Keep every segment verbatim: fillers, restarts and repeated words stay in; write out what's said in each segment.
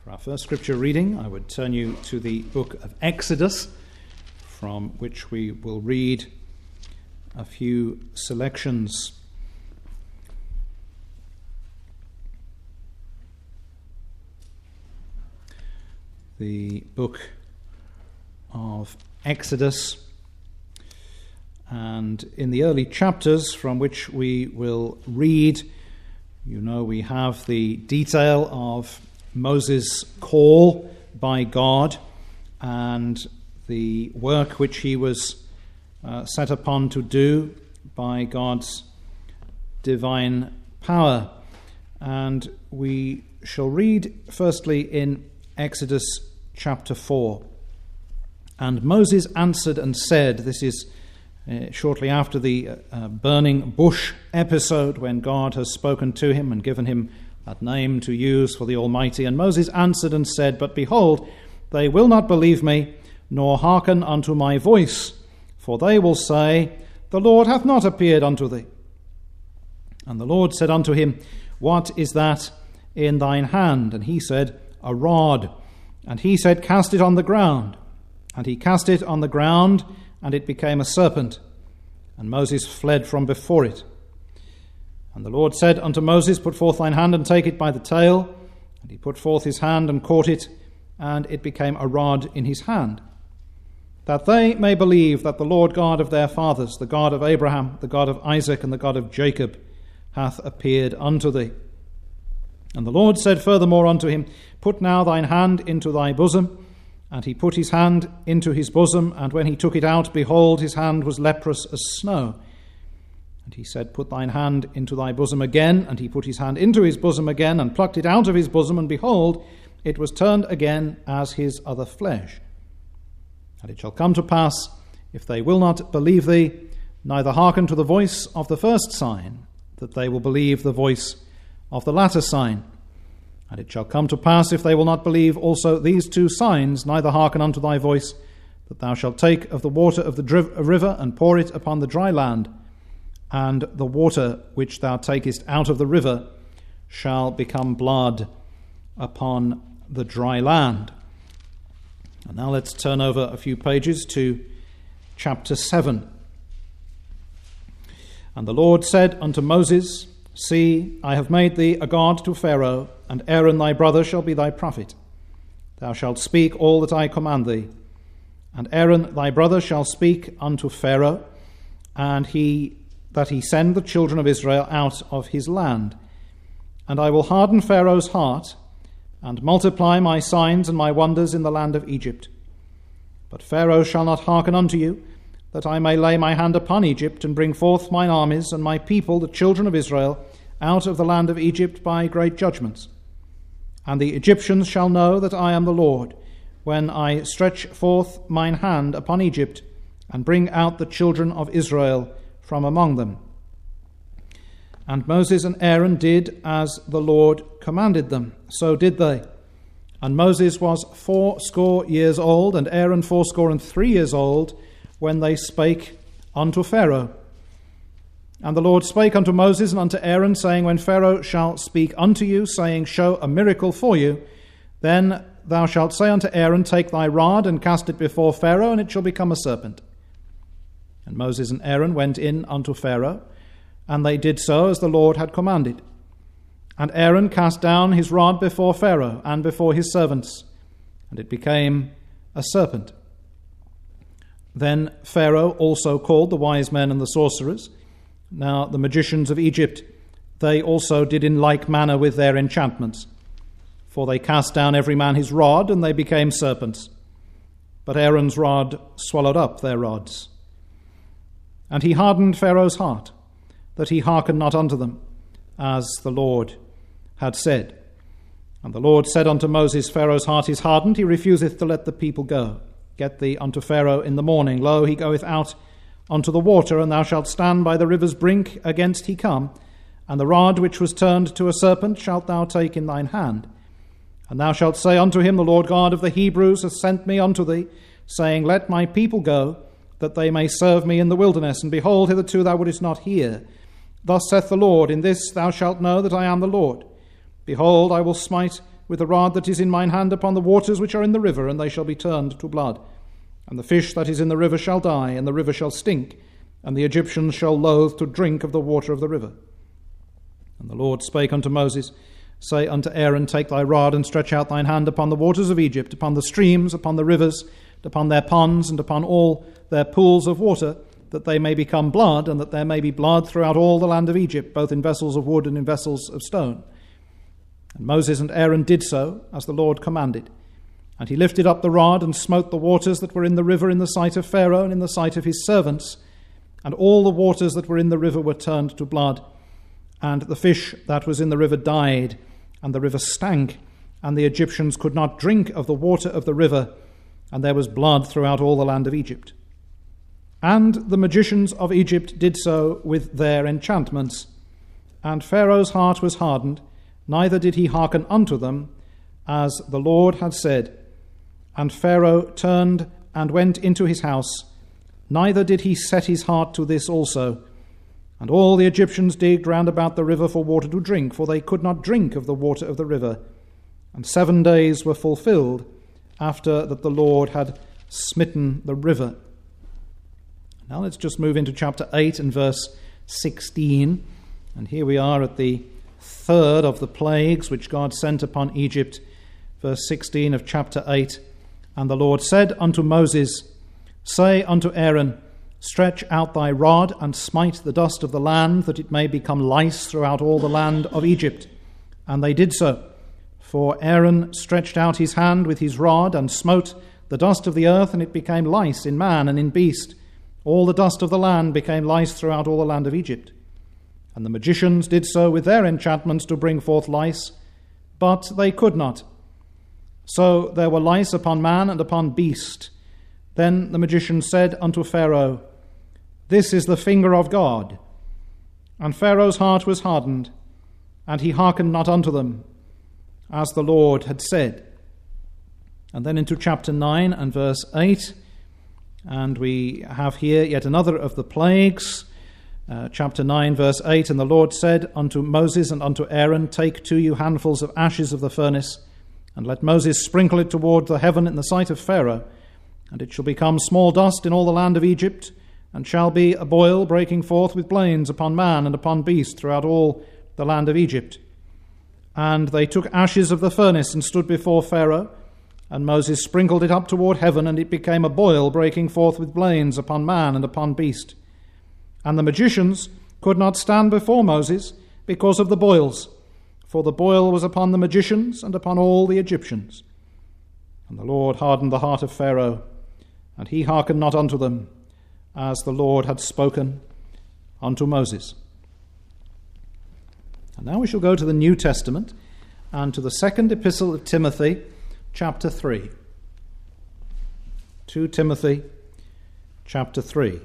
For our first scripture reading, I would turn you to the book of Exodus, from which we will read a few selections. The book of Exodus, and in the early chapters from which we will read, you know, we have the detail of Moses' call by God and the work which he was uh, set upon to do by God's divine power. And we shall read firstly in Exodus chapter four. And Moses answered and said, this is uh, shortly after the uh, burning bush episode when God has spoken to him and given him that name to use for the Almighty. And Moses answered and said, But behold, they will not believe me, nor hearken unto my voice, for they will say, The Lord hath not appeared unto thee. And the Lord said unto him, What is that in thine hand? And he said, A rod. And he said, Cast it on the ground. And he cast it on the ground, and it became a serpent. And Moses fled from before it. And the Lord said unto Moses, Put forth thine hand, and take it by the tail. And he put forth his hand, and caught it, and it became a rod in his hand. That they may believe that the Lord God of their fathers, the God of Abraham, the God of Isaac, and the God of Jacob, hath appeared unto thee. And the Lord said furthermore unto him, Put now thine hand into thy bosom. And he put his hand into his bosom, and when he took it out, behold, his hand was leprous as snow. And he said, Put thine hand into thy bosom again. And he put his hand into his bosom again, and plucked it out of his bosom, and behold, it was turned again as his other flesh. And it shall come to pass, if they will not believe thee, neither hearken to the voice of the first sign, that they will believe the voice of the latter sign. And it shall come to pass, if they will not believe also these two signs, neither hearken unto thy voice, that thou shalt take of the water of the driv- river, and pour it upon the dry land, and the water which thou takest out of the river shall become blood upon the dry land. And now let's turn over a few pages to chapter seven. And the Lord said unto Moses, See, I have made thee a god to Pharaoh, and Aaron thy brother shall be thy prophet. Thou shalt speak all that I command thee. And Aaron thy brother shall speak unto Pharaoh, and he that he send the children of Israel out of his land. And I will harden Pharaoh's heart, and multiply my signs and my wonders in the land of Egypt. But Pharaoh shall not hearken unto you, that I may lay my hand upon Egypt, and bring forth mine armies and my people, the children of Israel, out of the land of Egypt by great judgments. And the Egyptians shall know that I am the Lord, when I stretch forth mine hand upon Egypt, and bring out the children of Israel from among them. And Moses and Aaron did as the Lord commanded them. So did they. And Moses was fourscore years old, and Aaron fourscore and three years old, when they spake unto Pharaoh. And the Lord spake unto Moses and unto Aaron, saying, When Pharaoh shall speak unto you, saying, Show a miracle for you, then thou shalt say unto Aaron, Take thy rod, and cast it before Pharaoh, and it shall become a serpent. And Moses and Aaron went in unto Pharaoh, and they did so as the Lord had commanded. And Aaron cast down his rod before Pharaoh and before his servants, and it became a serpent. Then Pharaoh also called the wise men and the sorcerers, now the magicians of Egypt. They also did in like manner with their enchantments. For they cast down every man his rod, and they became serpents. But Aaron's rod swallowed up their rods. And he hardened Pharaoh's heart, that he hearkened not unto them, as the Lord had said. And the Lord said unto Moses, Pharaoh's heart is hardened, he refuseth to let the people go. Get thee unto Pharaoh in the morning. Lo, he goeth out unto the water, and thou shalt stand by the river's brink against he come. And the rod which was turned to a serpent shalt thou take in thine hand. And thou shalt say unto him, The Lord God of the Hebrews hath sent me unto thee, saying, Let my people go, that they may serve me in the wilderness. And behold, hitherto thou wouldest not hear. Thus saith the Lord, In this thou shalt know that I am the Lord. Behold, I will smite with the rod that is in mine hand upon the waters which are in the river, and they shall be turned to blood. And the fish that is in the river shall die, and the river shall stink, and the Egyptians shall loathe to drink of the water of the river. And the Lord spake unto Moses, Say unto Aaron, Take thy rod, and stretch out thine hand upon the waters of Egypt, upon the streams, upon the rivers, upon their ponds, and upon all their pools of water, that they may become blood, and that there may be blood throughout all the land of Egypt, both in vessels of wood and in vessels of stone. And Moses and Aaron did so, as the Lord commanded. And he lifted up the rod, and smote the waters that were in the river in the sight of Pharaoh, and in the sight of his servants. And all the waters that were in the river were turned to blood. And the fish that was in the river died, and the river stank, and the Egyptians could not drink of the water of the river, and there was blood throughout all the land of Egypt. And the magicians of Egypt did so with their enchantments. And Pharaoh's heart was hardened, neither did he hearken unto them, as the Lord had said. And Pharaoh turned and went into his house, neither did he set his heart to this also. And all the Egyptians digged round about the river for water to drink, for they could not drink of the water of the river. And seven days were fulfilled after that the Lord had smitten the river. Now let's just move into chapter eight and verse sixteen. And here we are at the third of the plagues which God sent upon Egypt. Verse sixteen of chapter eight. And the Lord said unto Moses, Say unto Aaron, Stretch out thy rod, and smite the dust of the land, that it may become lice throughout all the land of Egypt. And they did so. For Aaron stretched out his hand with his rod, and smote the dust of the earth, and it became lice in man and in beast. All the dust of the land became lice throughout all the land of Egypt. And the magicians did so with their enchantments to bring forth lice, but they could not. So there were lice upon man and upon beast. Then the magician said unto Pharaoh, This is the finger of God. And Pharaoh's heart was hardened, and he hearkened not unto them, as the Lord had said. And then into chapter nine and verse eight, and we have here yet another of the plagues. Uh, chapter nine, verse eight, And the Lord said unto Moses and unto Aaron, Take to you handfuls of ashes of the furnace, and let Moses sprinkle it toward the heaven in the sight of Pharaoh, and it shall become small dust in all the land of Egypt, and shall be a boil breaking forth with blains upon man and upon beast throughout all the land of Egypt. And they took ashes of the furnace and stood before Pharaoh, and Moses sprinkled it up toward heaven, and it became a boil breaking forth with blains upon man and upon beast. And the magicians could not stand before Moses because of the boils, for the boil was upon the magicians and upon all the Egyptians. And the Lord hardened the heart of Pharaoh, and he hearkened not unto them, as the Lord had spoken unto Moses. And now we shall go to the New Testament, and to the second epistle of Timothy, chapter three. Second Timothy, chapter three.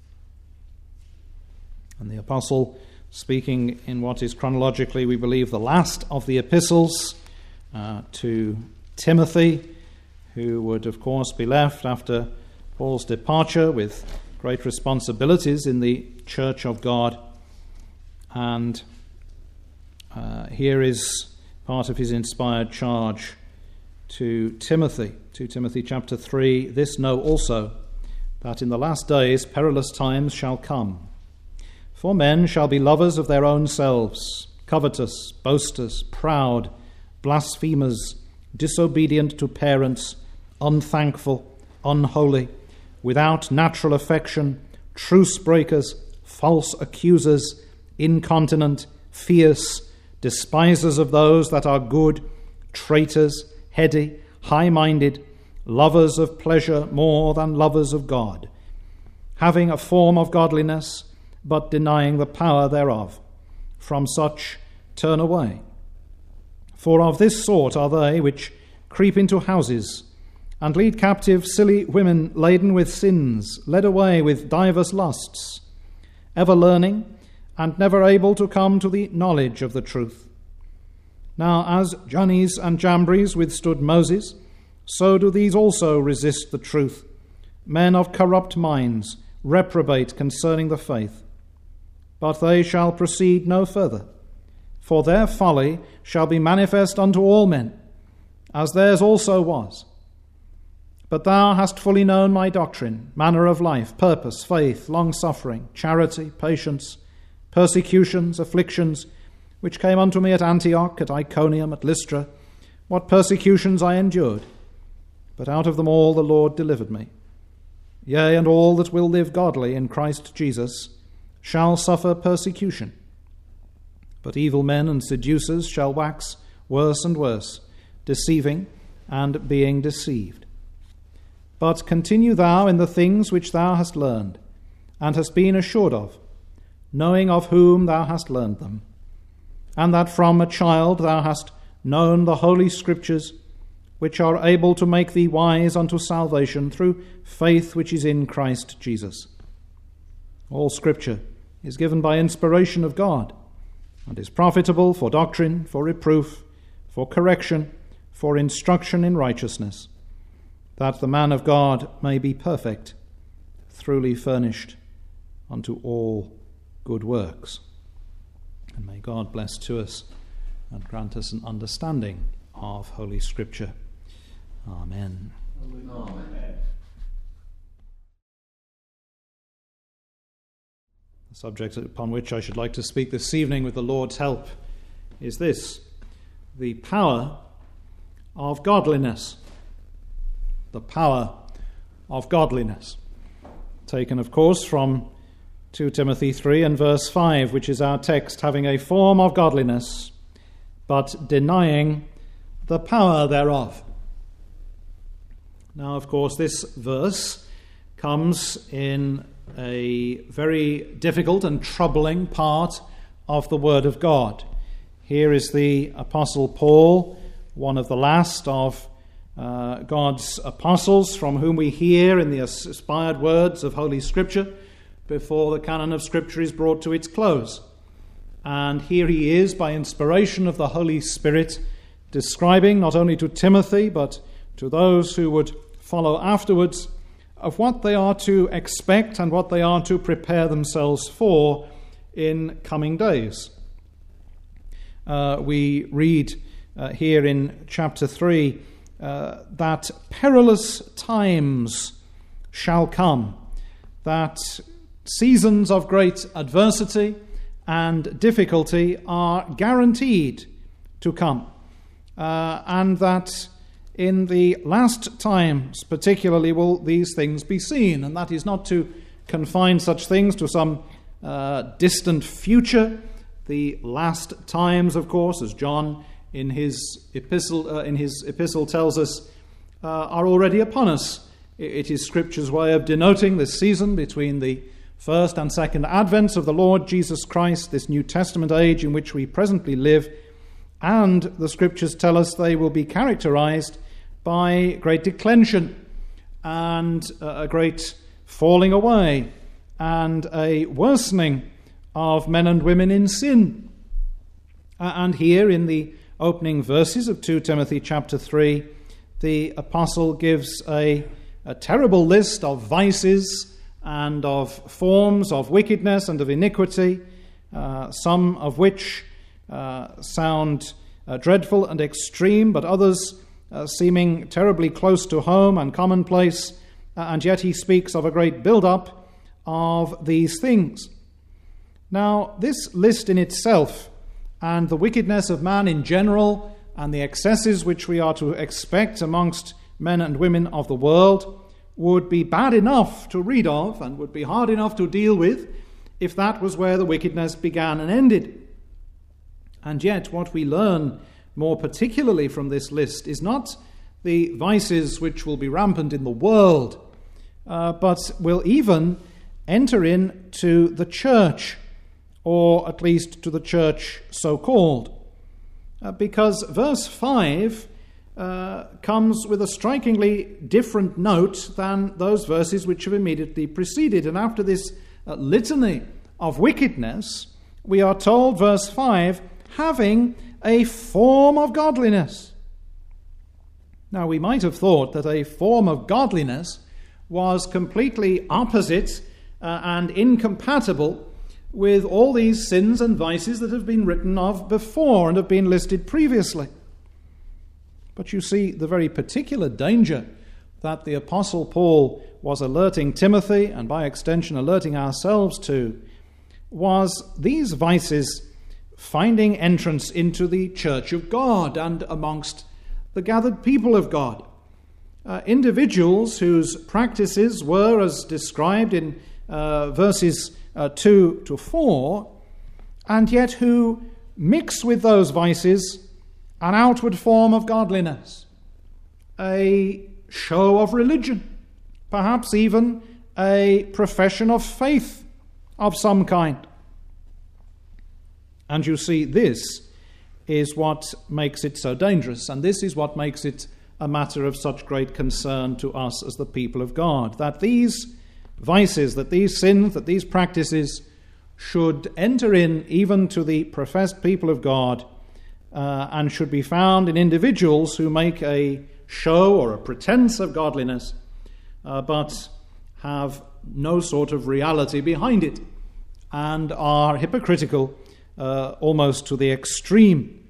And the apostle, speaking in what is chronologically, we believe, the last of the epistles uh, to Timothy, who would, of course, be left after Paul's departure with great responsibilities in the church of God. And uh, here is part of his inspired charge to Timothy. Second Timothy chapter three, This know also, that in the last days perilous times shall come. For men shall be lovers of their own selves, covetous, boasters, proud, blasphemers, disobedient to parents, unthankful, unholy, without natural affection, truce breakers, false accusers, incontinent, fierce, despisers of those that are good, traitors, heady, high-minded, lovers of pleasure more than lovers of God, having a form of godliness, but denying the power thereof. From such turn away. For of this sort are they which creep into houses, and lead captive silly women laden with sins, led away with divers lusts, ever learning, and never able to come to the knowledge of the truth. Now as Jannes and Jambres withstood Moses, so do these also resist the truth. Men of corrupt minds, reprobate concerning the faith. But they shall proceed no further, for their folly shall be manifest unto all men, as theirs also was. But thou hast fully known my doctrine, manner of life, purpose, faith, long-suffering, charity, patience, persecutions, afflictions, which came unto me at Antioch, at Iconium, at Lystra, what persecutions I endured. But out of them all the Lord delivered me. Yea, and all that will live godly in Christ Jesus shall suffer persecution. But evil men and seducers shall wax worse and worse, deceiving and being deceived. But continue thou in the things which thou hast learned, and hast been assured of, knowing of whom thou hast learned them, and that from a child thou hast known the holy Scriptures, which are able to make thee wise unto salvation through faith which is in Christ Jesus. All Scripture is given by inspiration of God, and is profitable for doctrine, for reproof, for correction, for instruction in righteousness, that the man of God may be perfect, thoroughly furnished unto all good works. And may God bless to us and grant us an understanding of Holy Scripture. Amen. Amen. The subject upon which I should like to speak this evening with the Lord's help is this: the power of godliness. The power of godliness. Taken, of course, from Second Timothy three and verse five, which is our text, having a form of godliness, but denying the power thereof. Now, of course, this verse comes in a very difficult and troubling part of the Word of God. Here is the Apostle Paul, one of the last of uh, God's apostles, from whom we hear in the inspired words of Holy Scripture before the canon of Scripture is brought to its close. And here he is, by inspiration of the Holy Spirit, describing not only to Timothy, but to those who would follow afterwards, of what they are to expect and what they are to prepare themselves for in coming days. Uh, we read uh, here in chapter three uh, that perilous times shall come, that seasons of great adversity and difficulty are guaranteed to come, uh, and that in the last times particularly will these things be seen. And that is not to confine such things to some uh, distant future. The last times, of course, as John in his epistle uh, in his epistle tells us, uh, are already upon us. It is Scripture's way of denoting this season between the first and second advents of the Lord Jesus Christ, this New Testament age in which we presently live, and the Scriptures tell us they will be characterized by great declension and a great falling away and a worsening of men and women in sin. And here in the opening verses of Second Timothy chapter three, the apostle gives a, a terrible list of vices and of forms of wickedness and of iniquity, uh, some of which uh, sound uh, dreadful and extreme, but others uh, seeming terribly close to home and commonplace, uh, and yet he speaks of a great build-up of these things. Now, this list in itself, and the wickedness of man in general, and the excesses which we are to expect amongst men and women of the world, would be bad enough to read of and would be hard enough to deal with if that was where the wickedness began and ended. And yet what we learn more particularly from this list is not the vices which will be rampant in the world, uh, but will even enter into the church, or at least to the church so-called. Uh, because verse five uh, comes with a strikingly different note than those verses which have immediately preceded. And after this uh, litany of wickedness, we are told, verse five, having a form of godliness. Now, we might have thought that a form of godliness was completely opposite uh, and incompatible with all these sins and vices that have been written of before and have been listed previously. But you see the very particular danger that the Apostle Paul was alerting Timothy, and by extension alerting ourselves to, was these vices finding entrance into the church of God and amongst the gathered people of God. Uh, individuals whose practices were, as described in uh, verses uh, two to four, and yet who mix with those vices an outward form of godliness, a show of religion, perhaps even a profession of faith of some kind. And you see, this is what makes it so dangerous, and this is what makes it a matter of such great concern to us as the people of God, that these vices, that these sins, that these practices should enter in even to the professed people of God, uh, and should be found in individuals who make a show or a pretense of godliness, uh, but have no sort of reality behind it, and are hypocritical uh, almost to the extreme.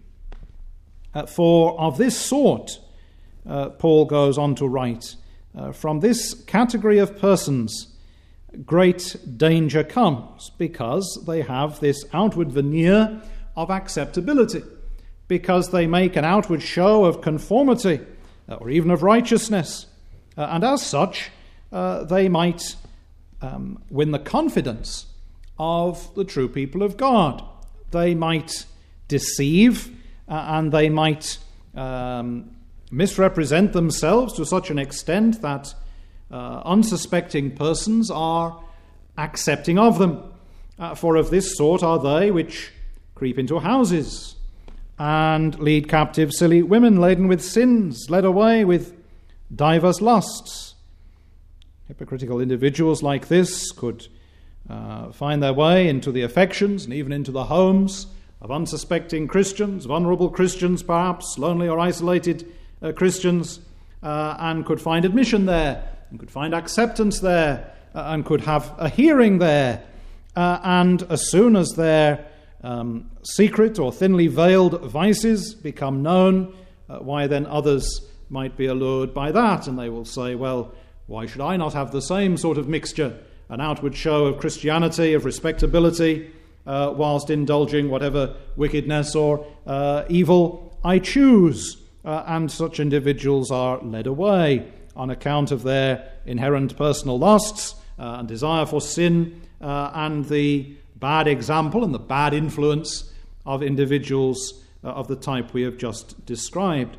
Uh, for of this sort, uh, Paul goes on to write, uh, from this category of persons great danger comes, because they have this outward veneer of acceptability, because they make an outward show of conformity or even of righteousness, uh, and as such uh, they might um, win the confidence of the true people of God. They might deceive uh, and they might um, misrepresent themselves to such an extent that Uh, unsuspecting persons are accepting of them. Uh, for of this sort are they which creep into houses and lead captive silly women laden with sins, led away with divers lusts. Hypocritical individuals like this could uh, find their way into the affections and even into the homes of unsuspecting Christians, vulnerable Christians perhaps, lonely or isolated uh, Christians, uh, and could find admission there, and could find acceptance there, uh, and could have a hearing there. Uh, and as soon as their um, secret or thinly veiled vices become known, uh, why then others might be allured by that, and they will say, well, why should I not have the same sort of mixture, an outward show of Christianity, of respectability, uh, whilst indulging whatever wickedness or uh, evil I choose? Uh, and such individuals are led away on account of their inherent personal lusts uh, and desire for sin, uh, and the bad example and the bad influence of individuals uh, of the type we have just described.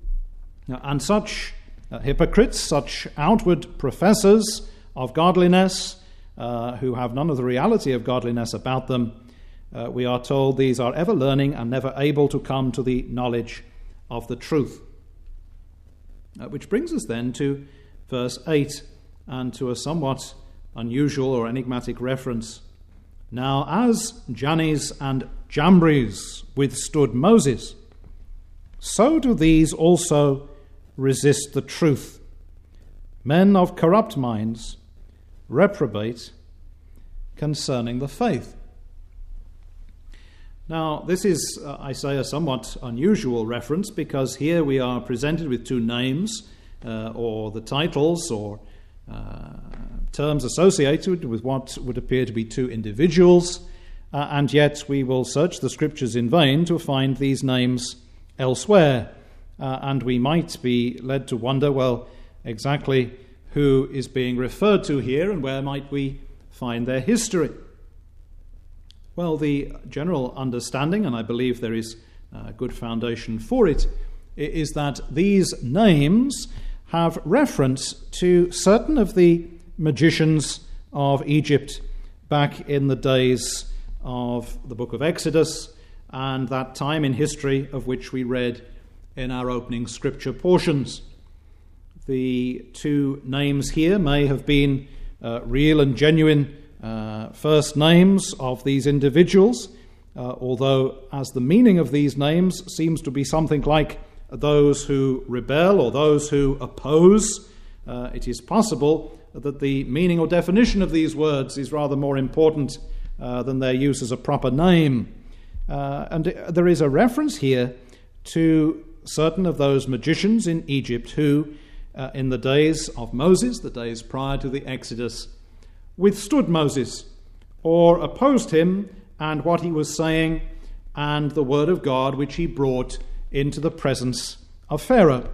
Uh, and such uh, hypocrites, such outward professors of godliness, uh, who have none of the reality of godliness about them, uh, we are told these are ever learning and never able to come to the knowledge of the truth. Uh, which brings us then to verse eight, and to a somewhat unusual or enigmatic reference. Now, as Jannes and Jambres withstood Moses, so do these also resist the truth. Men of corrupt minds, reprobate concerning the faith. Now, this is, uh, I say, a somewhat unusual reference, because here we are presented with two names, uh, or the titles, or uh, terms associated with what would appear to be two individuals, uh, and yet we will search the Scriptures in vain to find these names elsewhere, uh, and we might be led to wonder, well, exactly who is being referred to here, and where might we find their history? Well, the general understanding, and I believe there is a good foundation for it, is that these names have reference to certain of the magicians of Egypt back in the days of the book of Exodus, and that time in history of which we read in our opening scripture portions. The two names here may have been uh, real and genuine Uh, first names of these individuals, uh, although as the meaning of these names seems to be something like those who rebel or those who oppose, uh, it is possible that the meaning or definition of these words is rather more important uh, than their use as a proper name. Uh, and there is a reference here to certain of those magicians in Egypt who, uh, in the days of Moses, the days prior to the Exodus, withstood Moses or opposed him and what he was saying and the word of God which he brought into the presence of Pharaoh.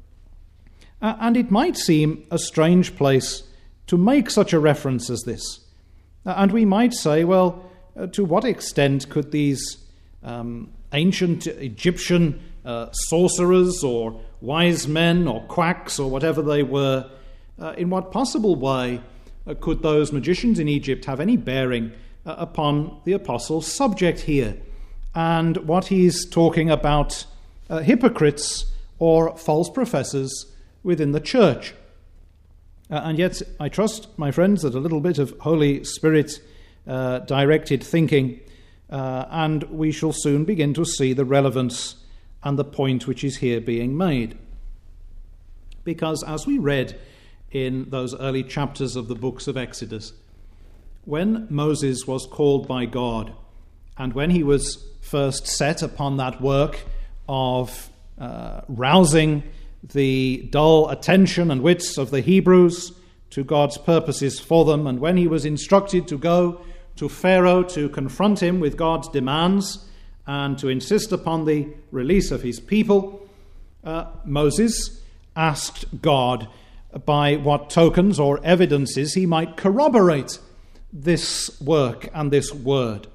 Uh, and it might seem a strange place to make such a reference as this. Uh, and we might say, well, uh, to what extent could these um, ancient Egyptian uh, sorcerers or wise men or quacks or whatever they were, uh, in what possible way uh, could those magicians in Egypt have any bearing uh, upon the apostle's subject here and what he's talking about uh, hypocrites or false professors within the church? Uh, and yet, I trust, my friends, that a little bit of Holy Spirit uh, directed thinking, uh, and we shall soon begin to see the relevance and the point which is here being made. Because as we read in those early chapters of the books of Exodus, when Moses was called by God, and when he was first set upon that work of uh, rousing the dull attention and wits of the Hebrews to God's purposes for them, and when he was instructed to go to Pharaoh to confront him with God's demands and to insist upon the release of his people, uh, Moses asked God by what tokens or evidences he might corroborate this work and this word.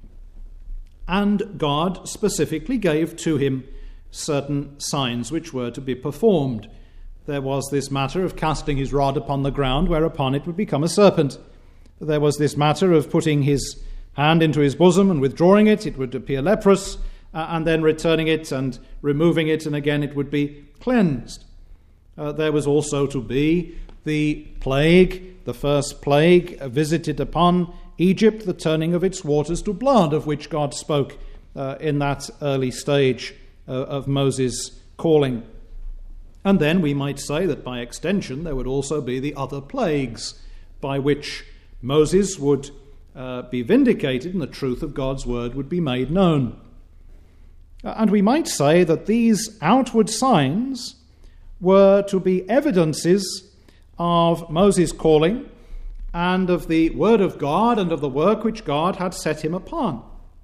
And God specifically gave to him certain signs which were to be performed. There was this matter of casting his rod upon the ground, whereupon it would become a serpent. There was this matter of putting his hand into his bosom and withdrawing it, it would appear leprous, uh, and then returning it and removing it, and again it would be cleansed. Uh, there was also to be the plague, the first plague visited upon Egypt, the turning of its waters to blood, of which God spoke uh, in that early stage uh, of Moses' calling. And then we might say that by extension there would also be the other plagues by which Moses would uh, be vindicated and the truth of God's word would be made known. And we might say that these outward signs were to be evidences of Moses' calling and of the word of God and of the work which God had set him upon.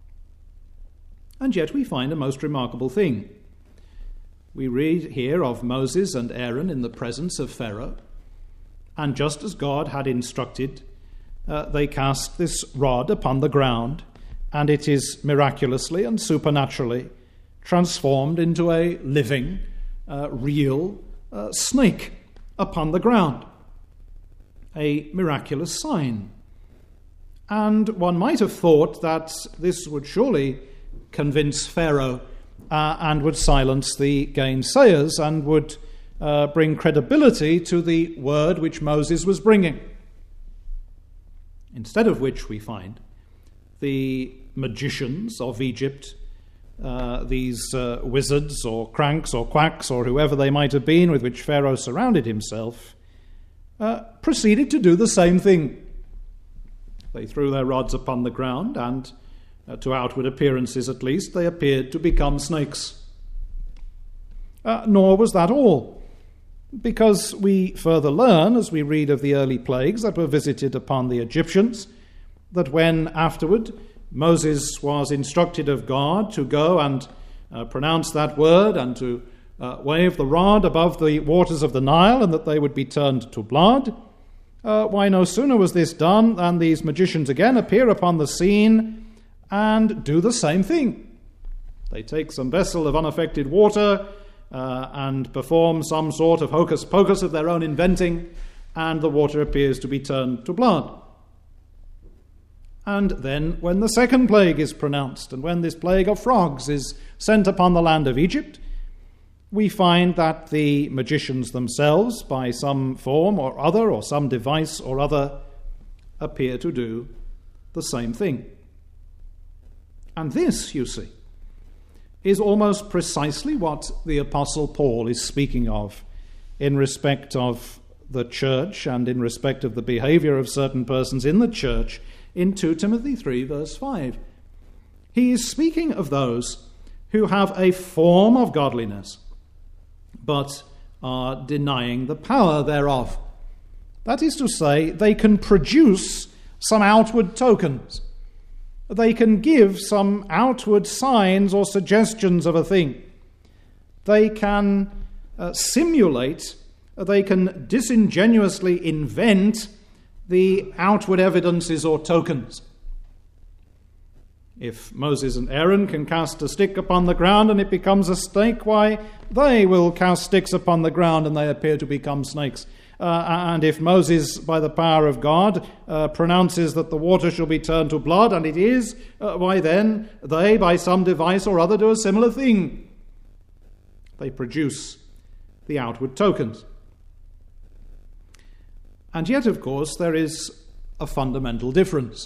And yet we find a most remarkable thing. We read here of Moses and Aaron in the presence of Pharaoh, and just as God had instructed, uh, they cast this rod upon the ground, and it is miraculously and supernaturally transformed into a living, uh, real uh, snake upon the ground. A miraculous sign. And one might have thought that this would surely convince Pharaoh uh, and would silence the gainsayers and would uh, bring credibility to the word which Moses was bringing. Instead of which we find the magicians of Egypt, uh, these uh, wizards or cranks or quacks or whoever they might have been with which Pharaoh surrounded himself, Uh, proceeded to do the same thing. They threw their rods upon the ground, and uh, to outward appearances at least, they appeared to become snakes. Uh, nor was that all, because we further learn, as we read of the early plagues that were visited upon the Egyptians, that when afterward Moses was instructed of God to go and uh, pronounce that word and to Uh, wave the rod above the waters of the Nile, and that they would be turned to blood. Uh, why, no sooner was this done than these magicians again appear upon the scene and do the same thing. They take some vessel of unaffected water uh, and perform some sort of hocus pocus of their own inventing, and the water appears to be turned to blood. And then when the second plague is pronounced, and when this plague of frogs is sent upon the land of Egypt, we find that the magicians themselves, by some form or other, or some device or other, appear to do the same thing. And this, you see, is almost precisely what the Apostle Paul is speaking of in respect of the church and in respect of the behavior of certain persons in the church in Second Timothy three, verse five. He is speaking of those who have a form of godliness, but are denying the power thereof. That is to say, they can produce some outward tokens. They can give some outward signs or suggestions of a thing. They can uh, simulate, they can disingenuously invent the outward evidences or tokens. If Moses and Aaron can cast a stick upon the ground and it becomes a snake, why, they will cast sticks upon the ground and they appear to become snakes. Uh, and if Moses, by the power of God, uh, pronounces that the water shall be turned to blood, and it is, uh, why then they, by some device or other, do a similar thing. They produce the outward tokens. And yet, of course, there is a fundamental difference.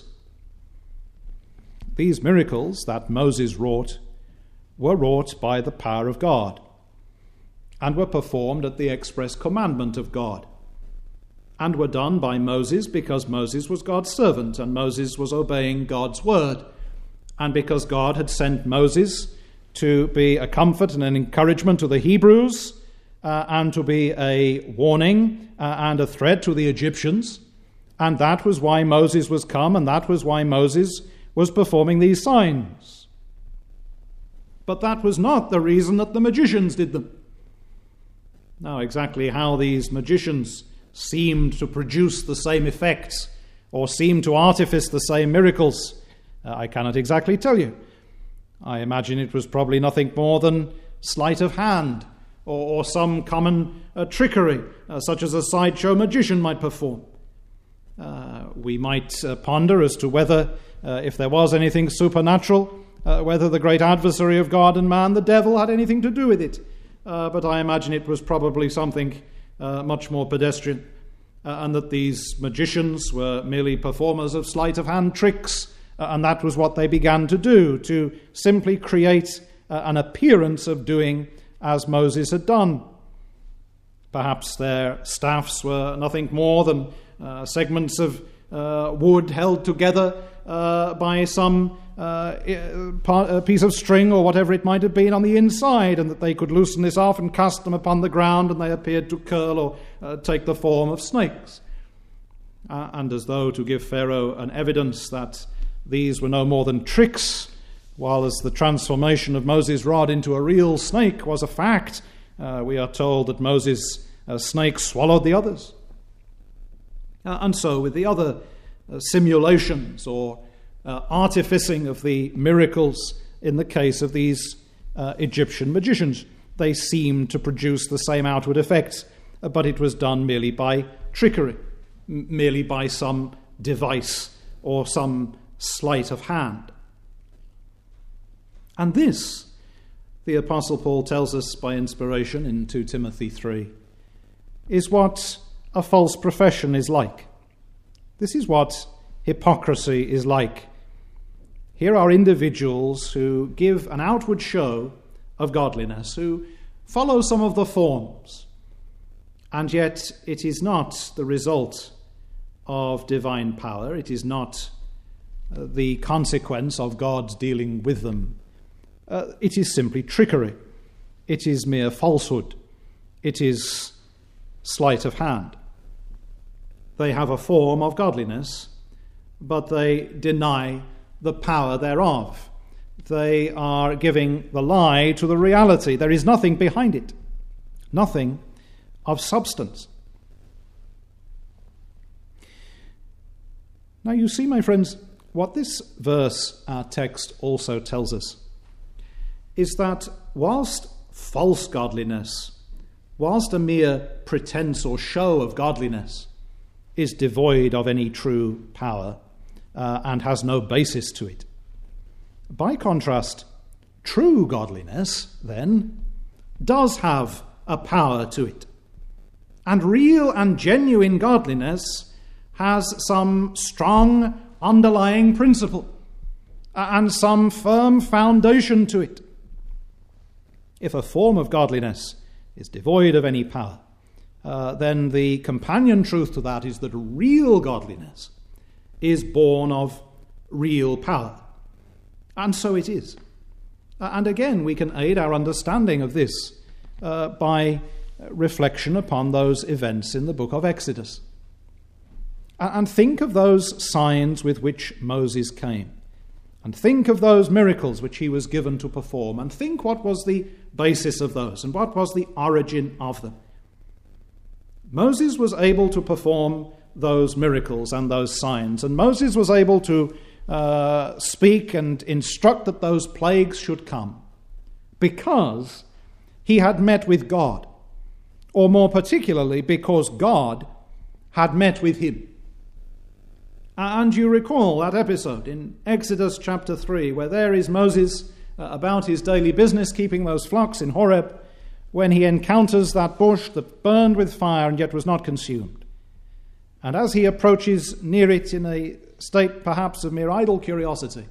These miracles that Moses wrought were wrought by the power of God and were performed at the express commandment of God, and were done by Moses because Moses was God's servant and Moses was obeying God's word, and because God had sent Moses to be a comfort and an encouragement to the Hebrews uh, and to be a warning uh, and a threat to the Egyptians. And that was why Moses was come, and that was why Moses was performing these signs. But that was not the reason that the magicians did them. Now, exactly how these magicians seemed to produce the same effects or seemed to artifice the same miracles, uh, I cannot exactly tell you. I imagine it was probably nothing more than sleight of hand or, or some common uh, trickery, uh, such as a sideshow magician might perform. Uh, we might uh, ponder as to whether, uh, if there was anything supernatural, uh, whether the great adversary of God and man, the devil, had anything to do with it. Uh, but I imagine it was probably something uh, much more pedestrian, uh, and that these magicians were merely performers of sleight of hand tricks, uh, and that was what they began to do, to simply create uh, an appearance of doing as Moses had done. Perhaps their staffs were nothing more than uh, segments of uh, wood held together uh, by some uh, part, a piece of string or whatever it might have been on the inside, and that they could loosen this off and cast them upon the ground, and they appeared to curl or uh, take the form of snakes. Uh, and as though to give Pharaoh an evidence that these were no more than tricks, while as the transformation of Moses' rod into a real snake was a fact, uh, we are told that Moses' uh, snake swallowed the others. Uh, and so with the other uh, simulations or uh, artificing of the miracles in the case of these uh, Egyptian magicians, they seemed to produce the same outward effects, uh, but it was done merely by trickery, m- merely by some device or some sleight of hand. And this, the Apostle Paul tells us by inspiration in Second Timothy three, is what a false profession is like. This is what hypocrisy is like. Here are individuals who give an outward show of godliness, who follow some of the forms, and yet it is not the result of divine power. It is not uh, the consequence of God's dealing with them. Uh, it is simply trickery. It is mere falsehood. It is sleight of hand. They have a form of godliness, but they deny the power thereof. They are giving the lie to the reality. There is nothing behind it, nothing of substance. Now you see, my friends, what this verse, our text, also tells us is that whilst false godliness, whilst a mere pretense or show of godliness is devoid of any true power uh, and has no basis to it, by contrast, true godliness, then, does have a power to it. And real and genuine godliness has some strong underlying principle and some firm foundation to it. If a form of godliness is devoid of any power, uh, then the companion truth to that is that real godliness is born of real power. And so it is. Uh, and again, we can aid our understanding of this uh, by reflection upon those events in the book of Exodus. And think of those signs with which Moses came. And think of those miracles which he was given to perform. And think what was the basis of those and what was the origin of them. Moses was able to perform those miracles and those signs. And Moses was able to uh, speak and instruct that those plagues should come because he had met with God. Or more particularly, because God had met with him. And you recall that episode in Exodus chapter three, where there is Moses uh, about his daily business, keeping those flocks in Horeb, when he encounters that bush that burned with fire and yet was not consumed. And as he approaches near it in a state perhaps of mere idle curiosity,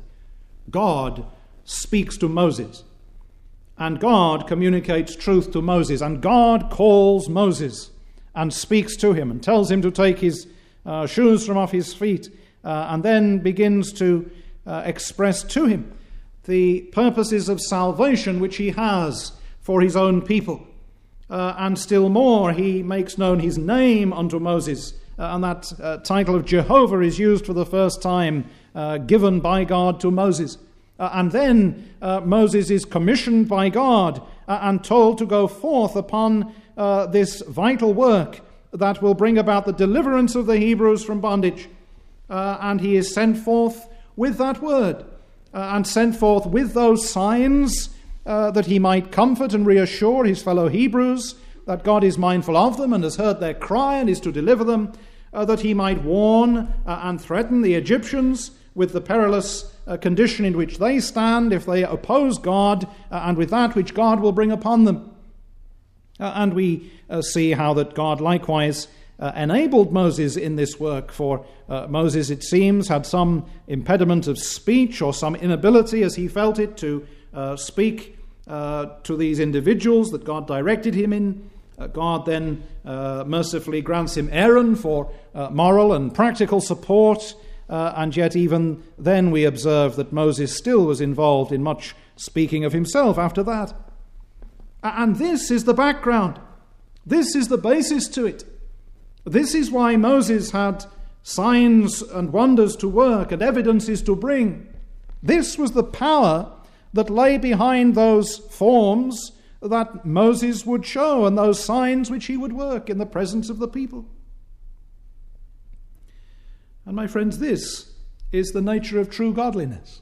God speaks to Moses. And God communicates truth to Moses. And God calls Moses and speaks to him and tells him to take his uh, shoes from off his feet uh, and then begins to uh, express to him the purposes of salvation which he has for his own people. Uh, and still more, he makes known his name unto Moses. Uh, and that uh, title of Jehovah is used for the first time, uh, given by God to Moses. Uh, and then uh, Moses is commissioned by God uh, and told to go forth upon uh, this vital work that will bring about the deliverance of the Hebrews from bondage. Uh, and he is sent forth with that word uh, and sent forth with those signs uh, that he might comfort and reassure his fellow Hebrews that God is mindful of them and has heard their cry and is to deliver them, uh, that he might warn uh, and threaten the Egyptians with the perilous uh, condition in which they stand if they oppose God uh, and with that which God will bring upon them. Uh, and we uh, see how that God likewise uh, enabled Moses in this work, for uh, Moses, it seems, had some impediment of speech or some inability, as he felt it, to uh, speak uh, to these individuals that God directed him in. Uh, God then uh, mercifully grants him Aaron for uh, moral and practical support. Uh, and yet even then we observe that Moses still was involved in much speaking of himself after that. And this is the background. This is the basis to it. This is why Moses had signs and wonders to work and evidences to bring. This was the power that lay behind those forms that Moses would show and those signs which he would work in the presence of the people. And my friends, this is the nature of true godliness.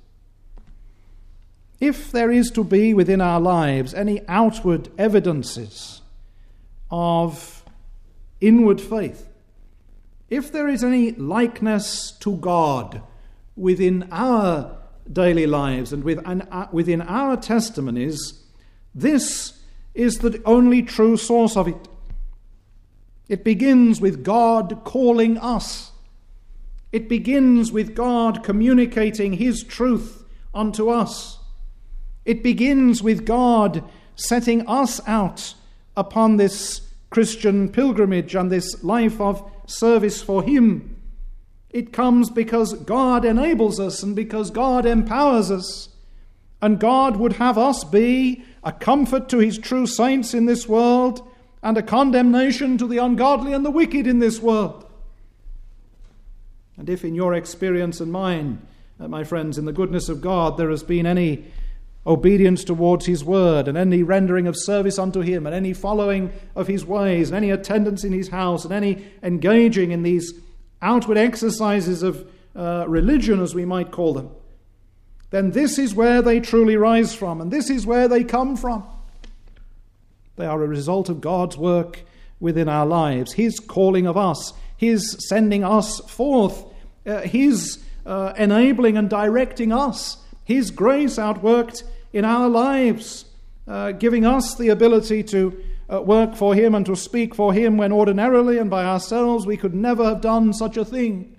If there is to be within our lives any outward evidences of inward faith, if there is any likeness to God within our daily lives and within our testimonies, this is the only true source of it. It begins with God calling us. It begins with God communicating his truth unto us. It begins with God setting us out upon this Christian pilgrimage and this life of service for him. It comes because God enables us and because God empowers us. And God would have us be a comfort to his true saints in this world and a condemnation to the ungodly and the wicked in this world. And if in your experience and mine, uh, my friends, in the goodness of God, there has been any obedience towards his word and any rendering of service unto him and any following of his ways and any attendance in his house and any engaging in these outward exercises of uh, religion, as we might call them, then this is where they truly rise from and this is where they come from. They are a result of God's work within our lives, his calling of us, his sending us forth, uh, his uh, enabling and directing us, his grace outworked in our lives, uh, giving us the ability to uh, work for him and to speak for him when ordinarily and by ourselves we could never have done such a thing.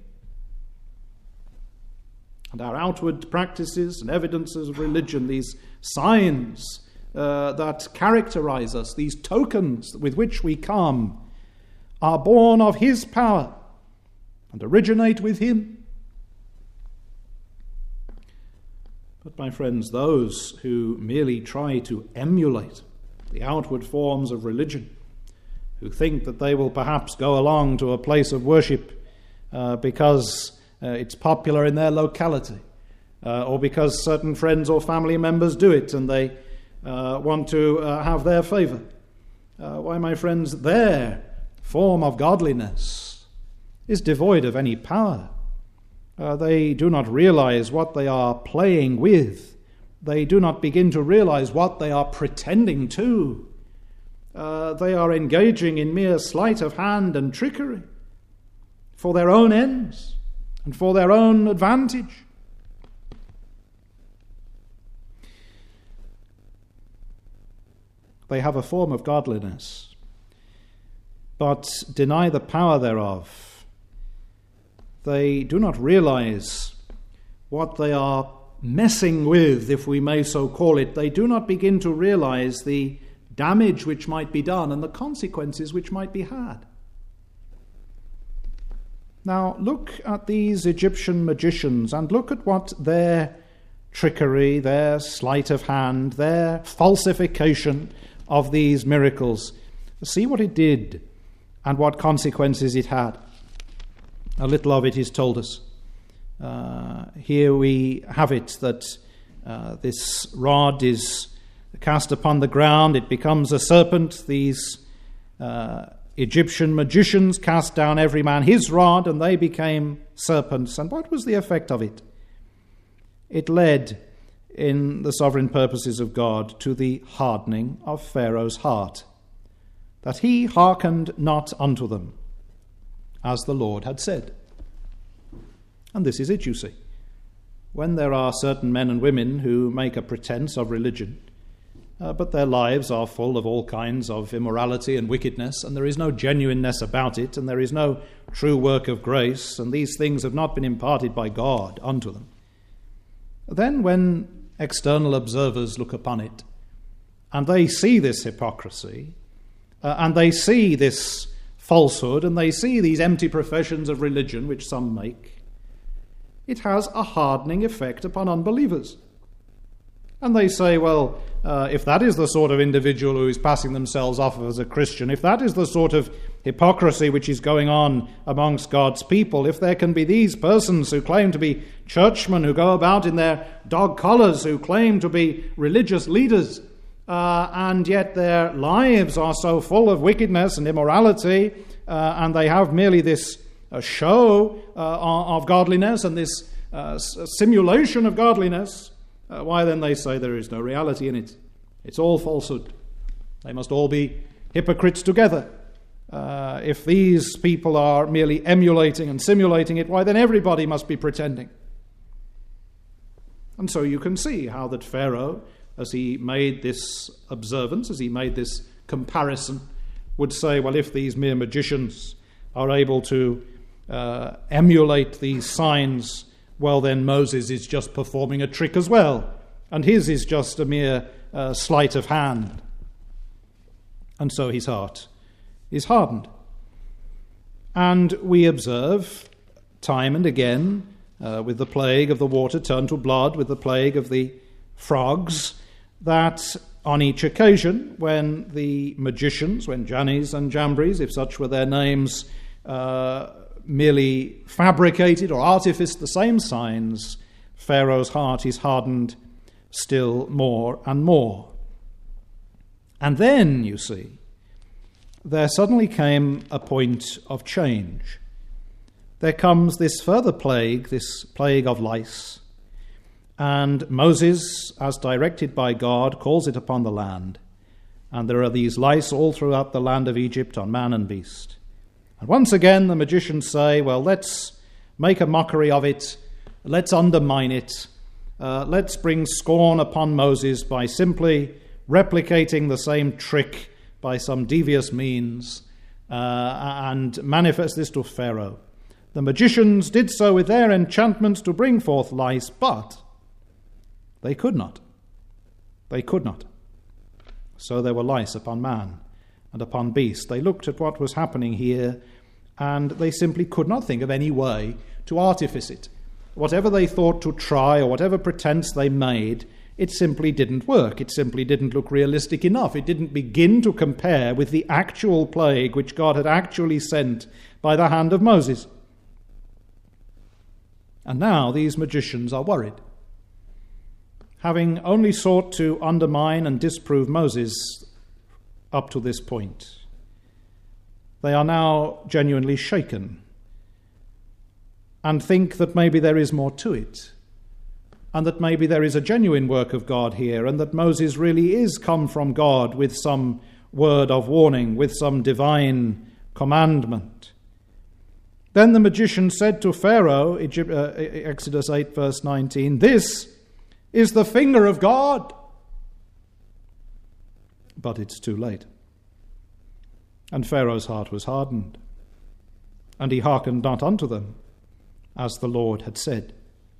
And our outward practices and evidences of religion, these signs uh, that characterize us, these tokens with which we come, are born of his power and originate with him. But my friends, those who merely try to emulate the outward forms of religion, who think that they will perhaps go along to a place of worship uh, because uh, it's popular in their locality, uh, or because certain friends or family members do it and they uh, want to uh, have their favour. Uh, why, my friends, their form of godliness is devoid of any power. Uh, they do not realize what they are playing with. They do not begin to realize what they are pretending to. Uh, they are engaging in mere sleight of hand and trickery for their own ends and for their own advantage. They have a form of godliness, but deny the power thereof. They do not realize what they are messing with, if we may so call it. They do not begin to realize the damage which might be done and the consequences which might be had. Now, look at these Egyptian magicians and look at what their trickery, their sleight of hand, their falsification of these miracles. See what it did and what consequences it had. A little of it is told us. Uh, here we have it that uh, this rod is cast upon the ground, it becomes a serpent. These uh, Egyptian magicians cast down every man his rod, and they became serpents. And what was the effect of it? It led, in the sovereign purposes of God, to the hardening of Pharaoh's heart, that he hearkened not unto them, as the Lord had said. And this is it, you see. When there are certain men and women who make a pretense of religion, uh, but their lives are full of all kinds of immorality and wickedness, and there is no genuineness about it, and there is no true work of grace, and these things have not been imparted by God unto them, then when external observers look upon it, and they see this hypocrisy, uh, and they see this falsehood, and they see these empty professions of religion which some make, it has a hardening effect upon unbelievers. And they say, well, uh, if that is the sort of individual who is passing themselves off as a Christian, if that is the sort of hypocrisy which is going on amongst God's people, if there can be these persons who claim to be churchmen, who go about in their dog collars, who claim to be religious leaders, uh, and yet their lives are so full of wickedness and immorality, uh, and they have merely this uh, show uh, of godliness and this uh, simulation of godliness, Uh, why then they say there is no reality in it. It's all falsehood. They must all be hypocrites together. Uh, if these people are merely emulating and simulating it, why then everybody must be pretending. And so you can see how that Pharaoh, as he made this observance, as he made this comparison, would say, well, if these mere magicians are able to uh, emulate these signs, well, then Moses is just performing a trick as well, and his is just a mere uh, sleight of hand. And so his heart is hardened. And we observe time and again, uh, with the plague of the water turned to blood, with the plague of the frogs, that on each occasion when the magicians, when Jannes and Jambres, if such were their names, uh, merely fabricated or artificed the same signs, Pharaoh's heart is hardened still more and more. And then, you see, there suddenly came a point of change. There comes this further plague, this plague of lice, and Moses, as directed by God, calls it upon the land. And there are these lice all throughout the land of Egypt on man and beast. And once again, the magicians say, well, let's make a mockery of it. Let's undermine it. Uh, let's bring scorn upon Moses by simply replicating the same trick by some devious means uh, and manifest this to Pharaoh. The magicians did so with their enchantments to bring forth lice, but they could not. They could not. So there were lice upon man and upon beast. They looked at what was happening here, and they simply could not think of any way to artifice it. Whatever they thought to try, or whatever pretense they made, it simply didn't work. It simply didn't look realistic enough. It didn't begin to compare with the actual plague which God had actually sent by the hand of Moses. And now these magicians are worried. Having only sought to undermine and disprove Moses up to this point, they are now genuinely shaken and think that maybe there is more to it, and that maybe there is a genuine work of God here, and that Moses really is come from God with some word of warning, with some divine commandment. Then the magician said to Pharaoh, Exodus eight verse nineteen, "This is the finger of God." But it's too late. And Pharaoh's heart was hardened, and he hearkened not unto them, as the Lord had said.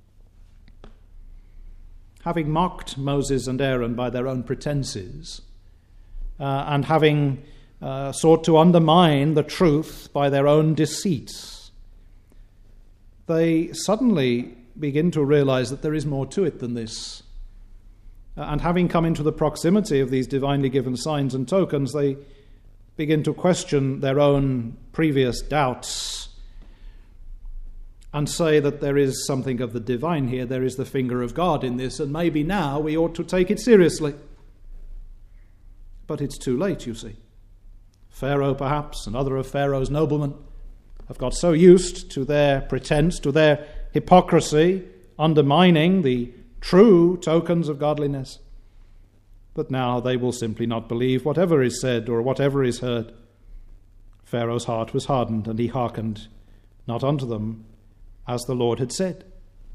Having mocked Moses and Aaron by their own pretenses, uh, and having uh, sought to undermine the truth by their own deceits, they suddenly begin to realize that there is more to it than this. Uh, and having come into the proximity of these divinely given signs and tokens, they begin to question their own previous doubts and say that there is something of the divine here, there is the finger of God in this, and maybe now we ought to take it seriously. But it's too late, you see. Pharaoh, perhaps, and other of Pharaoh's noblemen have got so used to their pretense, to their hypocrisy, undermining the true tokens of godliness, that now they will simply not believe whatever is said or whatever is heard. Pharaoh's heart was hardened, and he hearkened not unto them, as the Lord had said.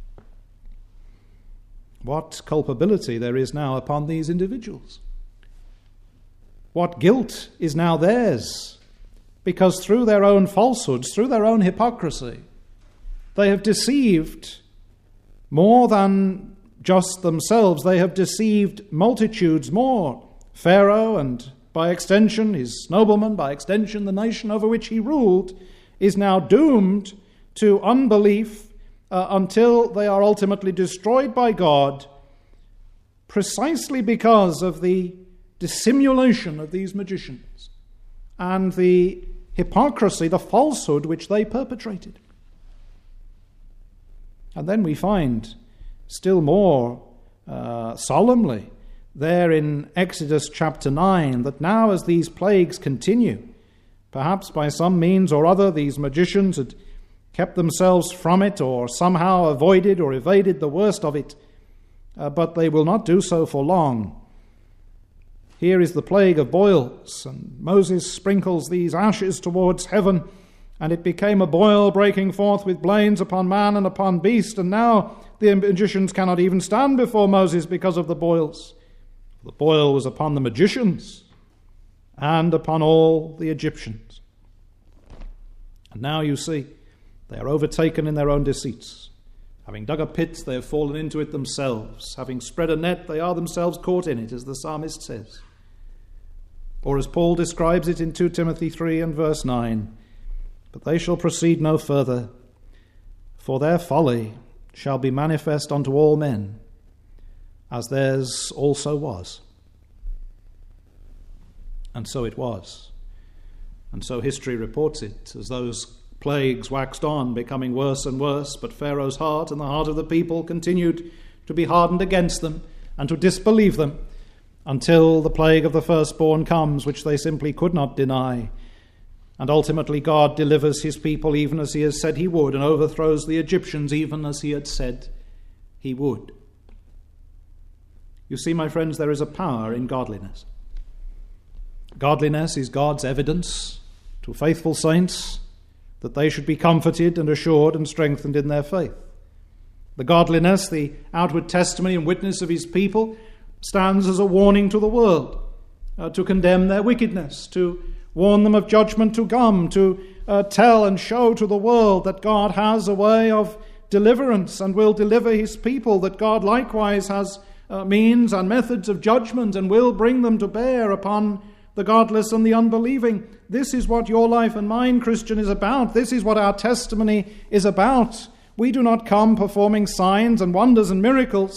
What culpability there is now upon these individuals. What guilt is now theirs, because through their own falsehoods, through their own hypocrisy, they have deceived more than just themselves. They have deceived multitudes more. Pharaoh, and by extension his noblemen, by extension the nation over which he ruled, is now doomed to unbelief uh, until they are ultimately destroyed by God, precisely because of the dissimulation of these magicians and the hypocrisy, the falsehood which they perpetrated. And then we find still more uh, solemnly there in Exodus chapter nine that now as these plagues continue, perhaps by some means or other these magicians had kept themselves from it or somehow avoided or evaded the worst of it, uh, but they will not do so for long. Here is the plague of boils, and Moses sprinkles these ashes towards heaven, and it became a boil breaking forth with blains upon man and upon beast, and now the magicians cannot even stand before Moses because of the boils. The boil was upon the magicians and upon all the Egyptians. And now you see, they are overtaken in their own deceits. Having dug a pit, they have fallen into it themselves. Having spread a net, they are themselves caught in it, as the psalmist says. Or as Paul describes it in Second Timothy three and verse nine, "But they shall proceed no further, for their folly shall be manifest unto all men, as theirs also was." And so it was. And so history reports it, as those plagues waxed on, becoming worse and worse, but Pharaoh's heart and the heart of the people continued to be hardened against them and to disbelieve them, until the plague of the firstborn comes, which they simply could not deny. And ultimately God delivers his people even as he has said he would, and overthrows the Egyptians even as he had said he would. You see, my friends, there is a power in godliness. Godliness is God's evidence to faithful saints that they should be comforted and assured and strengthened in their faith. The godliness, the outward testimony and witness of his people, stands as a warning to the world, uh, to condemn their wickedness, to warn them of judgment to come, to uh, tell and show to the world that God has a way of deliverance and will deliver his people, that God likewise has uh, means and methods of judgment and will bring them to bear upon the godless and the unbelieving. This is what your life and mine, Christian, is about. This is what our testimony is about. We do not come performing signs and wonders and miracles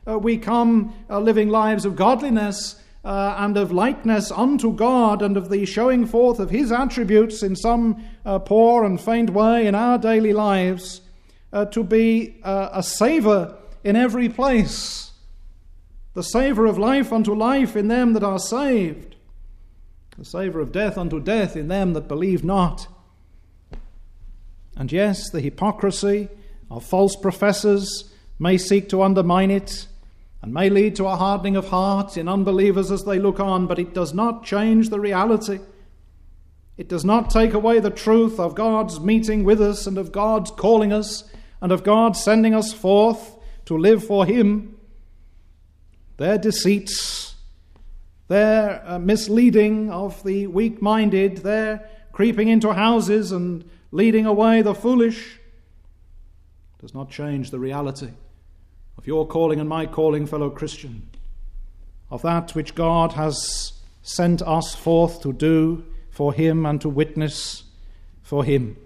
uh, we come uh, living lives of godliness uh, and of likeness unto God and of the showing forth of his attributes in some uh, poor and faint way in our daily lives, uh, to be uh, a savour in every place, the savour of life unto life in them that are saved, the savour of death unto death in them that believe not. And yes, the hypocrisy of false professors may seek to undermine it and may lead to a hardening of heart in unbelievers as they look on, but it does not change the reality. It does not take away the truth of God's meeting with us and of God's calling us and of God sending us forth to live for him. Their deceits, their uh, misleading of the weak-minded, their creeping into houses and leading away the foolish, does not change the reality of your calling and my calling, fellow Christian, of that which God has sent us forth to do for him and to witness for him.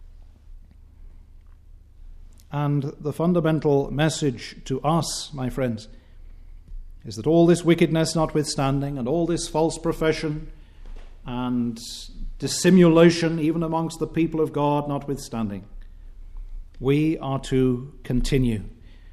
And the fundamental message to us, my friends, is that all this wickedness notwithstanding, and all this false profession and dissimulation even amongst the people of God notwithstanding, we are to continue.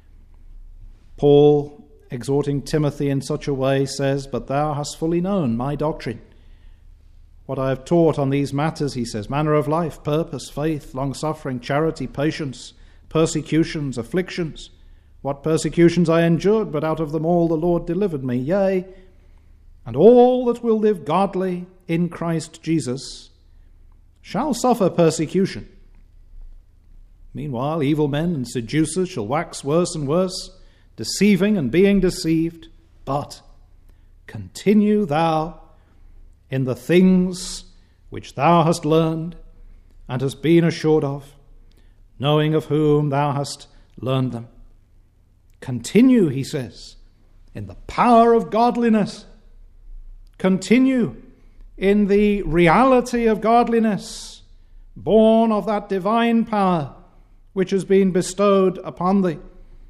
Paul, exhorting Timothy in such a way, says, "But thou hast fully known my doctrine, what I have taught on these matters," he says, "manner of life, purpose, faith, long-suffering, charity, patience, persecutions, afflictions. What persecutions I endured, but out of them all the Lord delivered me. Yea, and all that will live godly in Christ Jesus shall suffer persecution. Meanwhile, evil men and seducers shall wax worse and worse, deceiving and being deceived. But continue thou in the things which thou hast learned and hast been assured of, knowing of whom thou hast learned them." Continue, he says, in the power of godliness. Continue in the reality of godliness, born of that divine power which has been bestowed upon thee.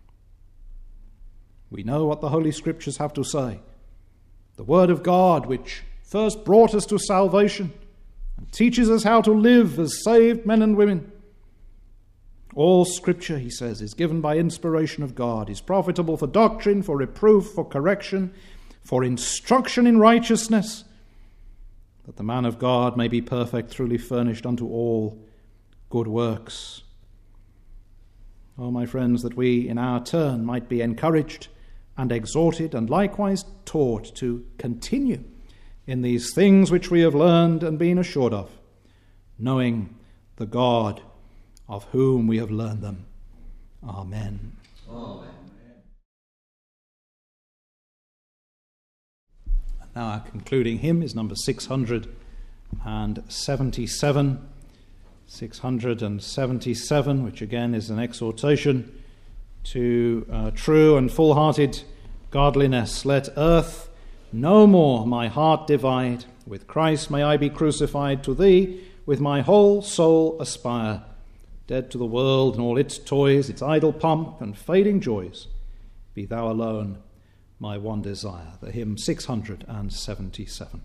We know what the Holy Scriptures have to say. The Word of God, which first brought us to salvation and teaches us how to live as saved men and women. All Scripture, he says, is given by inspiration of God, is profitable for doctrine, for reproof, for correction, for instruction in righteousness, that the man of God may be perfect, truly furnished unto all good works. Oh, my friends, that we in our turn might be encouraged and exhorted and likewise taught to continue in these things which we have learned and been assured of, knowing the God of whom we have learned them. Amen. Amen. And now our concluding hymn is number six hundred seventy-seven. six hundred seventy-seven, which again is an exhortation to uh, true and full-hearted godliness. "Let earth no more my heart divide. With Christ may I be crucified. To thee with my whole soul aspire. Dead to the world and all its toys, its idle pomp and fading joys. Be thou alone my one desire." The hymn six hundred seventy-seven.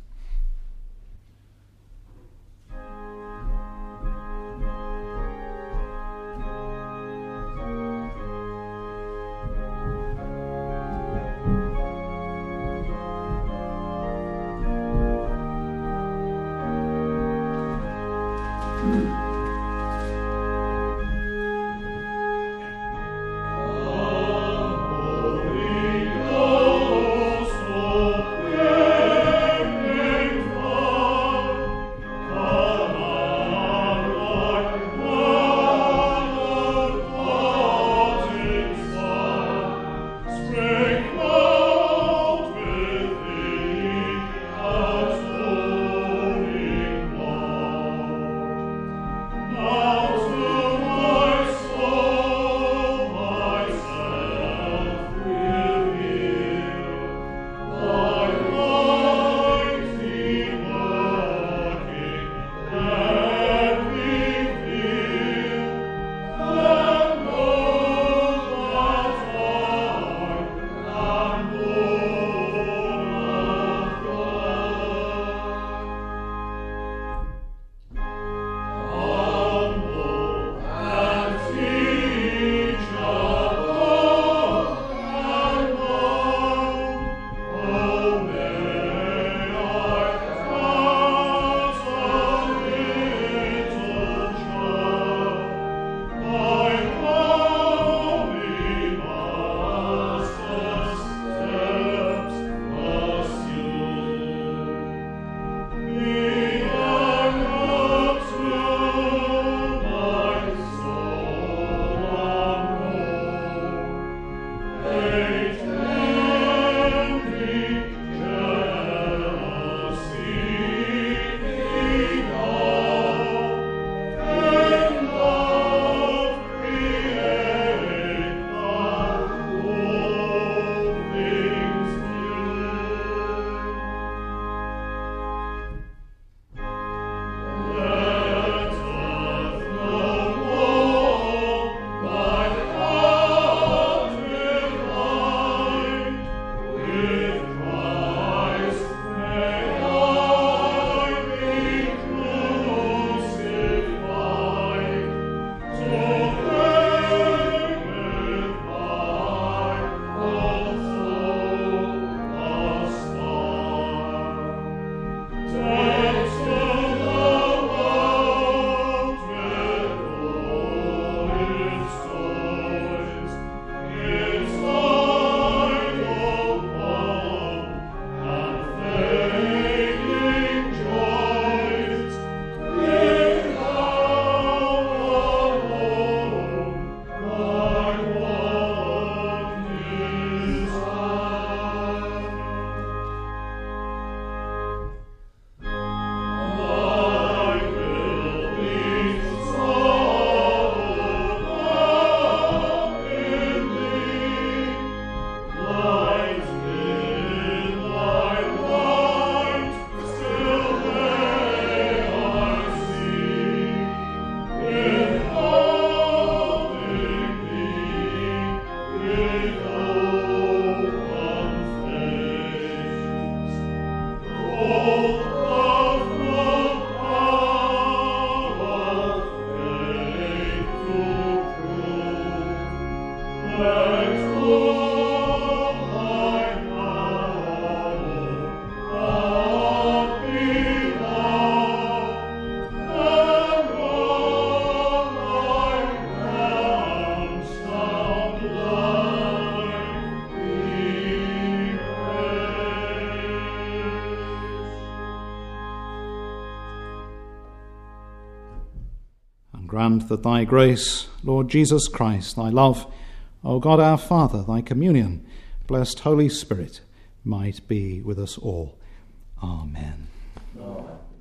grant that thy grace, Lord Jesus Christ, thy love, O God our Father, thy communion, blessed Holy Spirit, might be with us all. Amen. Amen.